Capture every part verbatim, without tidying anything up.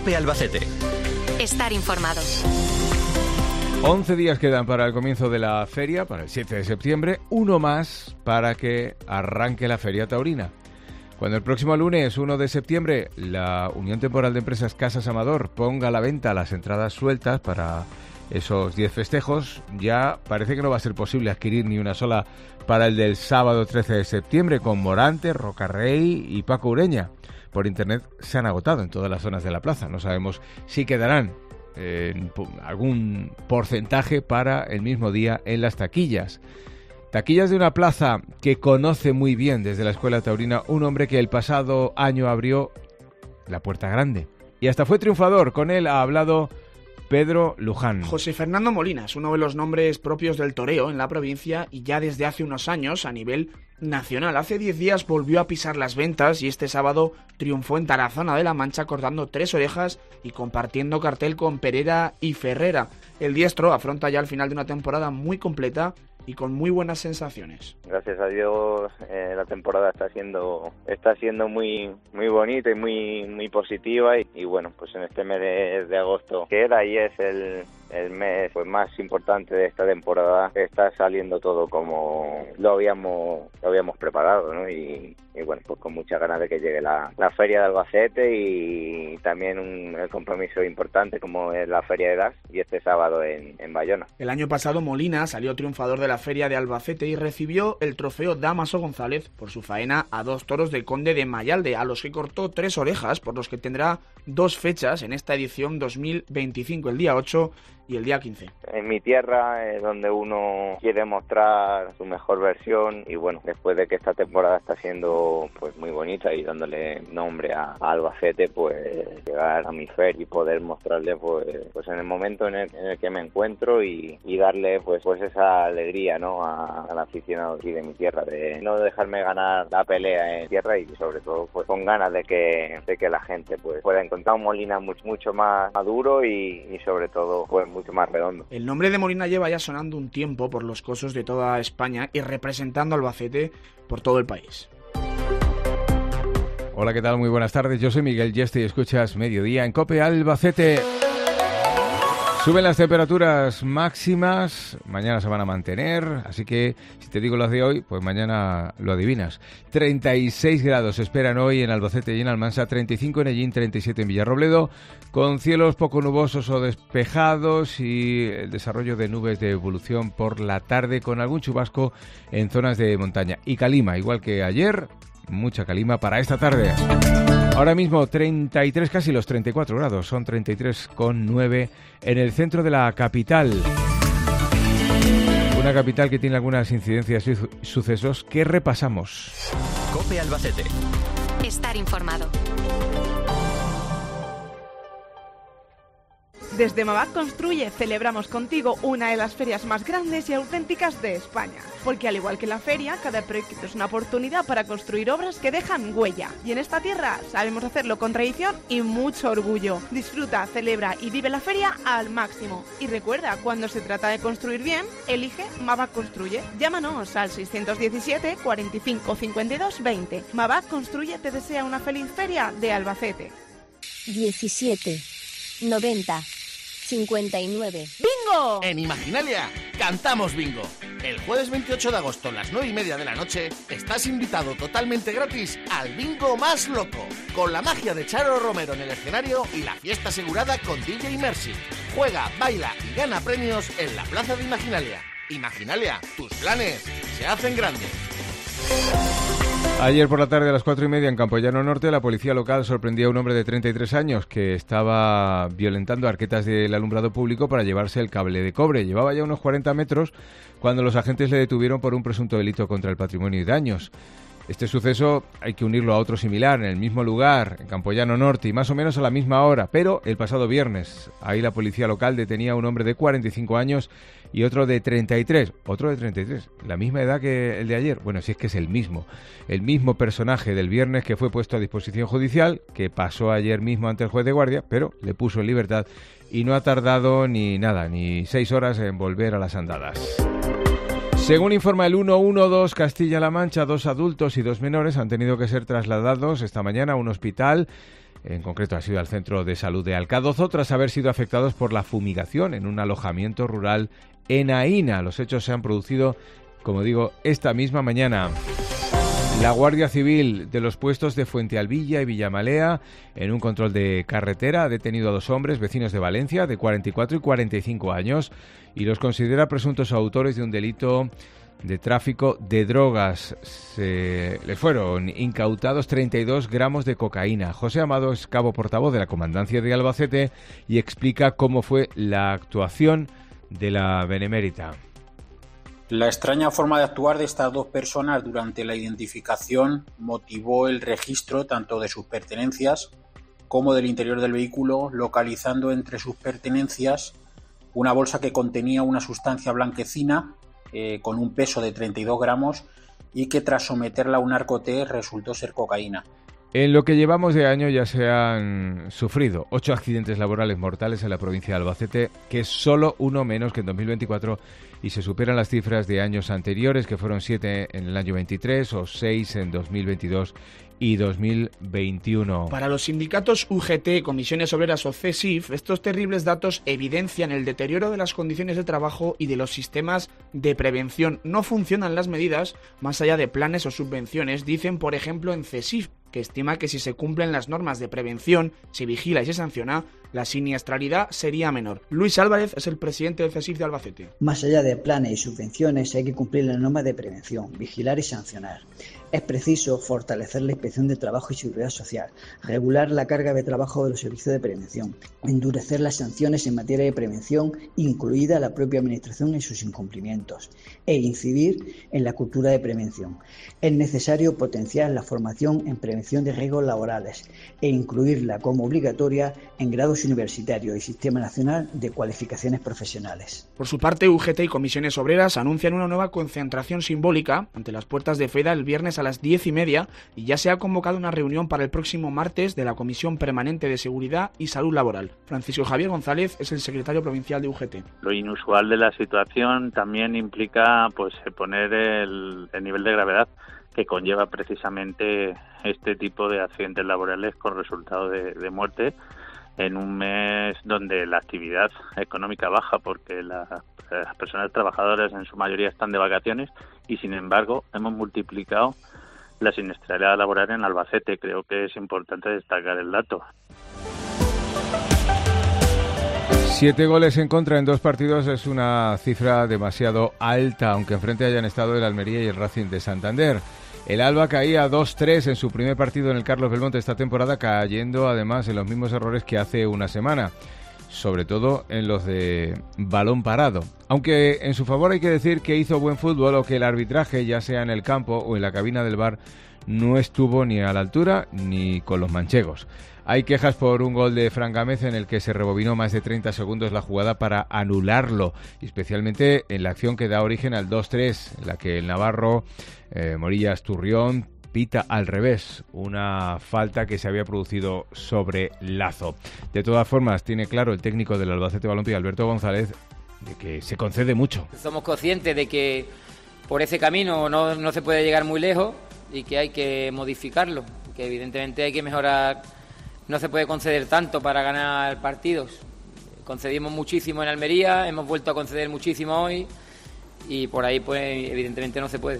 COPE Albacete. Estar informado. once días quedan para el comienzo de la feria, para el siete de septiembre, uno más para que arranque la Feria Taurina. Cuando el próximo lunes, uno de septiembre, la Unión Temporal de Empresas Casas Amador ponga a la venta las entradas sueltas para esos diez festejos, ya parece que no va a ser posible adquirir ni una sola para el del sábado trece de septiembre, con Morante, Rocarrey y Paco Ureña. Por internet se han agotado en todas las zonas de la plaza. No sabemos si quedarán en algún porcentaje para el mismo día en las taquillas. Taquillas de una plaza que conoce muy bien desde la Escuela Taurina un hombre que el pasado año abrió la Puerta Grande y hasta fue triunfador. Con él ha hablado Pedro Luján. José Fernando Molina es uno de los nombres propios del toreo en la provincia y ya desde hace unos años a nivel nacional. Hace diez días volvió a pisar las ventas y este sábado triunfó en Tarazona de la Mancha cortando tres orejas y compartiendo cartel con Pereira y Ferrera. El diestro afronta ya el final de una temporada muy completa y con muy buenas sensaciones. Gracias a Dios eh, la temporada está siendo está siendo muy muy bonita y muy muy positiva y, y bueno, pues en este mes de, de agosto que era y es el el mes pues más importante de esta temporada, está saliendo todo como lo habíamos lo habíamos preparado, ¿no? Y, y bueno, pues con muchas ganas de que llegue la, la Feria de Albacete y también un el compromiso importante como es la Feria de Das y este sábado en, en Bayona. El año pasado Molina salió triunfador de la Feria de Albacete y recibió el trofeo Damaso González por su faena a dos toros del Conde de Mayalde, a los que cortó tres orejas, por los que tendrá dos fechas en esta edición dos mil veinticinco, el día ocho y el día quince. En mi tierra es donde uno quiere mostrar su mejor versión y bueno, después de que esta temporada está siendo pues muy bonita y dándole nombre a, a Albacete, pues llegar a mi feria y poder mostrarle pues, pues en el momento en el, en el que me encuentro y, y darle pues, pues esa alegría, ¿no? a, al aficionado aquí de mi tierra, de no dejarme ganar la pelea en tierra y sobre todo pues con ganas de que, de que la gente pues pueda encontrar un Molina mucho, mucho más maduro y, y sobre todo pues mucho más redondo. El nombre de Molina lleva ya sonando un tiempo por los cosos de toda España y representando a Albacete por todo el país. Hola, ¿qué tal? Muy buenas tardes. Yo soy Miguel Yeste y escuchas Mediodía en COPE Albacete. Suben las temperaturas máximas, mañana se van a mantener, así que si te digo las de hoy, pues mañana lo adivinas. treinta y seis grados se esperan hoy en Albacete y en Almansa, treinta y cinco en Ellín, treinta y siete en Villarrobledo, con cielos poco nubosos o despejados y el desarrollo de nubes de evolución por la tarde con algún chubasco en zonas de montaña. Y calima, igual que ayer, mucha calima para esta tarde. Ahora mismo treinta y tres, casi los treinta y cuatro grados, son treinta y tres coma nueve en el centro de la capital. Una capital que tiene algunas incidencias y su- sucesos que repasamos. COPE Albacete. Estar informado. Desde Mavac Construye celebramos contigo una de las ferias más grandes y auténticas de España. Porque al igual que la feria, cada proyecto es una oportunidad para construir obras que dejan huella. Y en esta tierra sabemos hacerlo con tradición y mucho orgullo. Disfruta, celebra y vive la feria al máximo. Y recuerda, cuando se trata de construir bien, elige Mavac Construye. Llámanos al seiscientos diecisiete, cuarenta y cinco, cincuenta y dos, veinte. Mavac Construye te desea una feliz feria de Albacete. diecisiete, noventa, cincuenta y nueve. ¡Bingo! En Imaginalia cantamos bingo. El jueves veintiocho de agosto a las nueve y media de la noche estás invitado totalmente gratis al bingo más loco, con la magia de Charo Romero en el escenario y la fiesta asegurada con D J Mercy. Juega, baila y gana premios en la plaza de Imaginalia. Imaginalia, tus planes se hacen grandes. Ayer por la tarde a las cuatro y media en Campoyano Norte, la policía local sorprendió a un hombre de treinta y tres años que estaba violentando arquetas del alumbrado público para llevarse el cable de cobre. Llevaba ya unos cuarenta metros cuando los agentes le detuvieron por un presunto delito contra el patrimonio y daños. Este suceso hay que unirlo a otro similar en el mismo lugar, en Campoyano Norte, y más o menos a la misma hora, pero el pasado viernes. Ahí la policía local detenía a un hombre de cuarenta y cinco años y otro de treinta y tres, otro de treinta y tres, la misma edad que el de ayer. Bueno, si es que es el mismo, el mismo personaje del viernes que fue puesto a disposición judicial, que pasó ayer mismo ante el juez de guardia, pero le puso en libertad y no ha tardado ni nada, ni seis horas en volver a las andadas. Según informa el ciento doce Castilla-La Mancha, dos adultos y dos menores han tenido que ser trasladados esta mañana a un hospital En concreto ha sido al Centro de Salud de Alcadozo tras haber sido afectados por la fumigación en un alojamiento rural en Aína. Los hechos se han producido, como digo, esta misma mañana. La Guardia Civil de los puestos de Fuentealbilla y Villamalea, en un control de carretera, ha detenido a dos hombres vecinos de Valencia de cuarenta y cuatro y cuarenta y cinco años y los considera presuntos autores de un delito de tráfico de drogas. Se le fueron incautados treinta y dos gramos de cocaína. José Amado es cabo portavoz de la Comandancia de Albacete y explica cómo fue la actuación de la Benemérita. La extraña forma de actuar de estas dos personas durante la identificación motivó el registro tanto de sus pertenencias como del interior del vehículo, localizando entre sus pertenencias una bolsa que contenía una sustancia blanquecina eh, con un peso de treinta y dos gramos y que tras someterla a un narcotest resultó ser cocaína. En lo que llevamos de año ya se han sufrido ocho accidentes laborales mortales en la provincia de Albacete, que es solo uno menos que en dos mil veinticuatro, y se superan las cifras de años anteriores, que fueron siete en el año veintitrés o seis en dos mil veintidós y dos mil veintiuno. Para los sindicatos U G T, Comisiones Obreras o C E S I F, estos terribles datos evidencian el deterioro de las condiciones de trabajo y de los sistemas de prevención. No funcionan las medidas más allá de planes o subvenciones, dicen por ejemplo en C E S I F, que estima que si se cumplen las normas de prevención, se vigila y se sanciona, la siniestralidad sería menor. Luis Álvarez es el presidente del C E S I F de Albacete. Más allá de planes y subvenciones hay que cumplir las normas de prevención, vigilar y sancionar. Es preciso fortalecer la Inspección de Trabajo y Seguridad Social, regular la carga de trabajo de los servicios de prevención, endurecer las sanciones en materia de prevención, incluida la propia Administración en sus incumplimientos, e incidir en la cultura de prevención. Es necesario potenciar la formación en prevención de riesgos laborales e incluirla como obligatoria en grados universitarios y Sistema Nacional de Cualificaciones Profesionales. Por su parte, U G T y Comisiones Obreras anuncian una nueva concentración simbólica ante las puertas de FEDA el viernes a las diez y media y ya se ha convocado una reunión para el próximo martes de la Comisión Permanente de Seguridad y Salud Laboral. Francisco Javier González es el secretario provincial de U G T. Lo inusual de la situación también implica pues poner el, el nivel de gravedad que conlleva precisamente este tipo de accidentes laborales con resultado de, de muerte en un mes donde la actividad económica baja porque la, las personas trabajadoras en su mayoría están de vacaciones y sin embargo hemos multiplicado la siniestralidad laboral en Albacete. Creo que es importante destacar el dato. Siete goles en contra en dos partidos es una cifra demasiado alta, aunque enfrente hayan estado el Almería y el Racing de Santander. El Alba caía dos tres en su primer partido en el Carlos Belmonte esta temporada, cayendo además en los mismos errores que hace una semana, sobre todo en los de balón parado. Aunque en su favor hay que decir que hizo buen fútbol o que el arbitraje, ya sea en el campo o en la cabina del V A R, no estuvo ni a la altura ni con los manchegos. Hay quejas por un gol de Fran Gámez en el que se rebobinó más de treinta segundos la jugada para anularlo, especialmente en la acción que da origen al dos tres, en la que el navarro eh, Morillas Turrión pita al revés, una falta que se había producido sobre Lazo. De todas formas, tiene claro el técnico del Albacete Balompié, Alberto González, de que se concede mucho. Somos conscientes de que por ese camino no, no se puede llegar muy lejos y que hay que modificarlo, que evidentemente hay que mejorar. No se puede conceder tanto para ganar partidos. Concedimos muchísimo en Almería, hemos vuelto a conceder muchísimo hoy y por ahí pues evidentemente no se puede.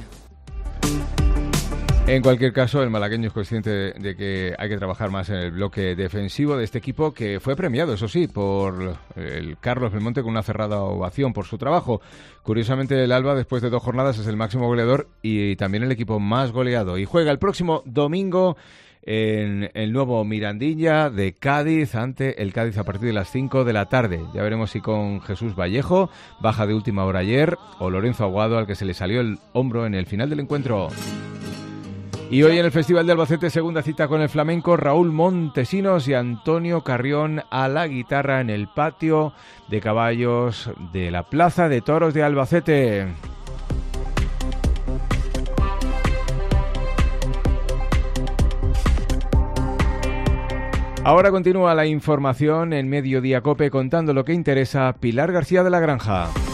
En cualquier caso, el malagueño es consciente de, de que hay que trabajar más en el bloque defensivo de este equipo, que fue premiado, eso sí, por el Carlos Belmonte con una cerrada ovación por su trabajo. Curiosamente, el Alba, después de dos jornadas, es el máximo goleador y también el equipo más goleado. Y juega el próximo domingo en el nuevo Mirandilla de Cádiz, ante el Cádiz a partir de las cinco de la tarde. Ya veremos si con Jesús Vallejo, baja de última hora ayer, o Lorenzo Aguado, al que se le salió el hombro en el final del encuentro. Y hoy en el Festival de Albacete, segunda cita con el flamenco, Raúl Montesinos y Antonio Carrión a la guitarra en el patio de caballos de la Plaza de Toros de Albacete. Ahora continúa la información en Mediodía COPE, contando lo que interesa Pilar García de la Granja.